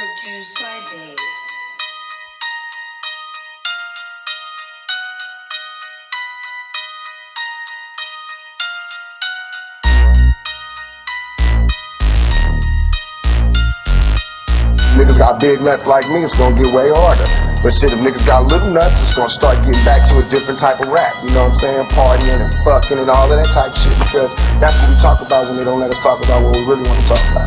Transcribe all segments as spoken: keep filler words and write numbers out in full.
Produced by Dave. Niggas got big nuts like me, it's gonna get way harder. But shit, if niggas got little nuts, it's gonna start getting back to a different type of rap. You know what I'm saying? Partying and fucking and all of that type of shit, because that's what we talk about when they don't let us talk about what we really want to talk about.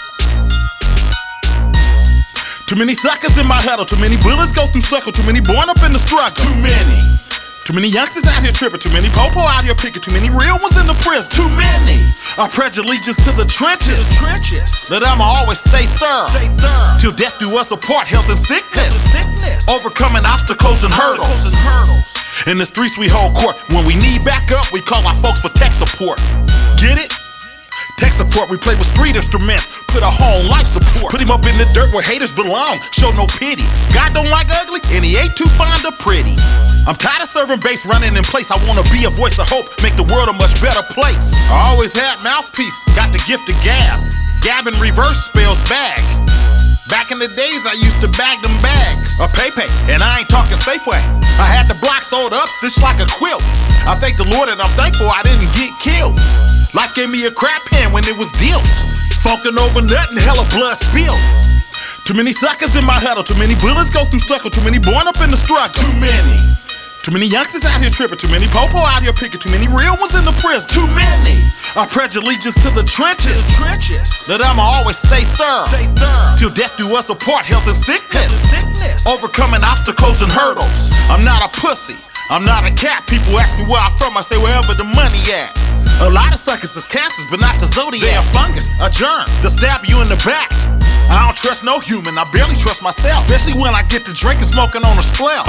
Too many suckers in my huddle, too many bullets go through circle, too many born up in the struggle. Too many. Too many youngsters out here tripping, too many popo out here picking, too many real ones in the prison. Too many. I pledge allegiance to the trenches. The trenches. That I'ma always stay thorough. Stay thorough. Till death do us apart, health and sickness. Health and sickness. Overcoming obstacles and hurdles. Obstacles and hurdles. In the streets we hold court. When we need backup, we call our folks for tech support. Get it? Tech support, we play with street instruments. Put a home life support. Put him up in the dirt where haters belong. Show no pity. God don't like ugly, and he ain't too fond of pretty. I'm tired of serving bass, running in place. I wanna be a voice of hope, make the world a much better place. I always had mouthpiece, got the gift of gab. Gab in reverse spells bag. Back in the days, I used to bag them bags. A pay-pay, and I ain't talking Safeway. I had the block sold up, stitched like a quilt. I thank the Lord and I'm thankful I didn't get killed. Life gave me a crap hand when it was dealt. Funkin' over nothing, hella blood spilled. Too many suckers in my huddle, too many bullets go through stucco, too many born up in the struggle. Too many. Too many youngsters out here tripping, too many popo out here picking, too many real ones in the prison. Too many. I pledge allegiance to the trenches. The trenches. That I'ma always stay thorough. Stay thorough. Till death do us apart, health and sickness. Health and sickness. Overcoming obstacles and hurdles. I'm not a pussy, I'm not a cat. People ask me where I'm from, I say wherever the money at. A lot of suckers is cancers, but not the zodiac. They a fungus, a germ, to stab you in the back. I don't trust no human, I barely trust myself. Especially when I get to drinking, smoking on a splel.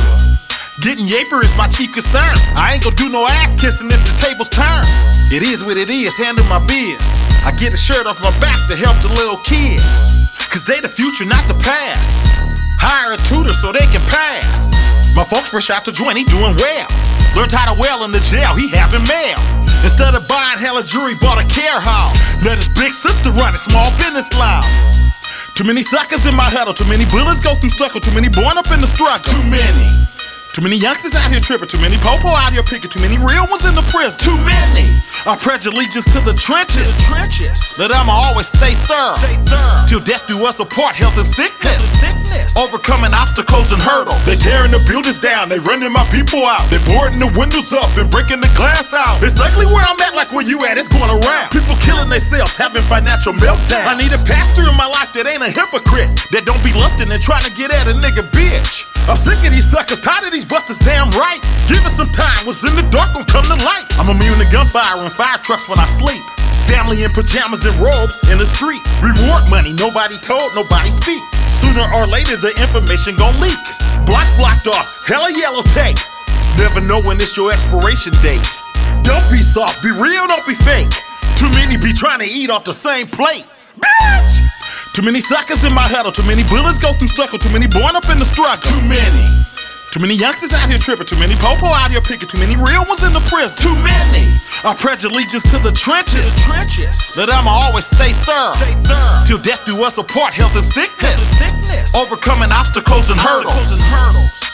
Getting yaper is my chief concern. I ain't gonna do no ass kissing if the tables turn. It is what it is, handle my biz. I get a shirt off my back to help the little kids. Cause they the future, not the past. Hire a tutor so they can pass. My folks fresh out to join, he doing well. Learned how to well in the jail, he having mail. Instead of buying hella jewelry, bought a care hall. Let his big sister run a small business loud. Too many suckers in my huddle, too many bullets go through stucco, too many born up in the struggle. Too many. Too many youngsters out here tripping, too many popo out here picking, too many real ones in the prison. Too many. I pledge allegiance to the trenches. The trenches. That I'ma always stay thorough. Stay thorough. Till death do us apart, health and sickness. Health and sickness. Overcoming obstacles and hurdles. They tearing the buildings down, they running my people out. They boarding the windows up and breaking the glass out. It's ugly where I'm at, like where you at, it's going around. People killing themselves, having financial meltdown. I need a pastor in my life that ain't a hypocrite, that don't be lusting and trying to get at a nigga bitch. I'm sick of these suckers, tired of these busters, damn right. Give us some time, what's in the dark gon' come to light. I'm immune to gunfire and fire trucks when I sleep. Family in pajamas and robes in the street. Reward money, nobody told, nobody speak. Sooner or later the information gon' leak. Blocks blocked off, hella yellow tape. Never know when it's your expiration date. Don't be soft, be real, don't be fake. Too many be trying to eat off the same plate. Bitch! Too many suckers in my huddle, too many bullets go through stucco, too many born up in the struggle. Too many. Too many youngsters out here tripping, too many popo out here picking, too many real ones in the prison. Too many. I pledge allegiance to the trenches. The trenches. That I'ma always stay thorough. Stay thorough. Till death do us apart, health and sickness. Health and sickness. Overcoming obstacles and hurdles. Obstacles and hurdles.